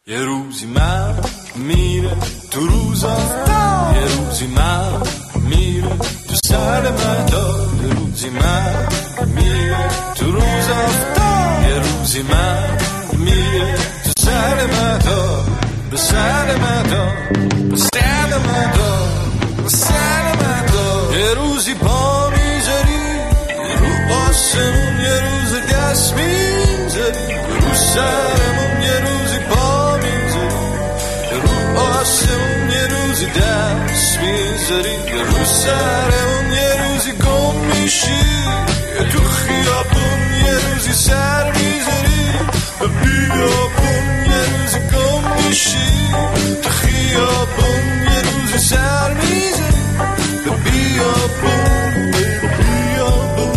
یه روزی من میره تو روز آفتاب، یه روزی من میره تو سر مهتاب، یه روزی من میره تو روز آفتاب، یه روزی من میره تو سر مهتاب، به سر مهتاب، به سر مهتاب، به سر مهتاب. یه روزی پا میذاری رو آسمون، یه روز دست میذاری رو سرمون، یه روزی پا میذاری رو آسمون، یه روزی دست میذاری رو سرمون، یه روزی گم میشی تو خیابون، یه روزی سر میذاری به بیابون، یه روزی گم میشی تو خیابون، یه روزی سر میذاری به بیابون، به بیابون.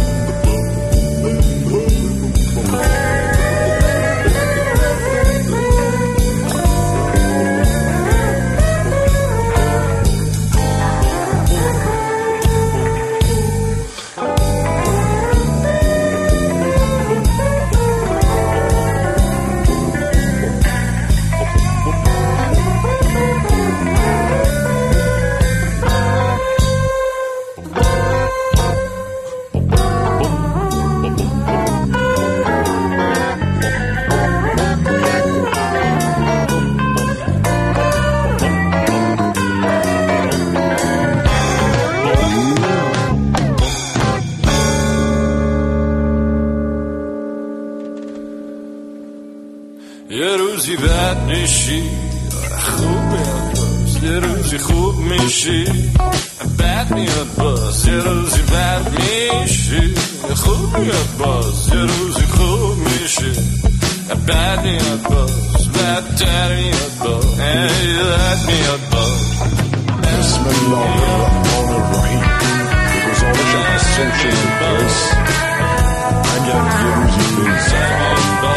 یه روزی بد میشی خوب میاد باز، یه روزی خوب میشی بد میاد باز، یه روزی بد میشی خوب میاد باز، یه روزی خوب میشی بد میاد باز، بدتر میاد باز، بد میاد باز. بسم الله الرحمن الرحیم. به گزارش اسنشن پرس، اگر یه روزی به